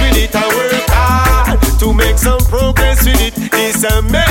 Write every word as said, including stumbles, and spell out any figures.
with it and work hard to make some progress with it. It's a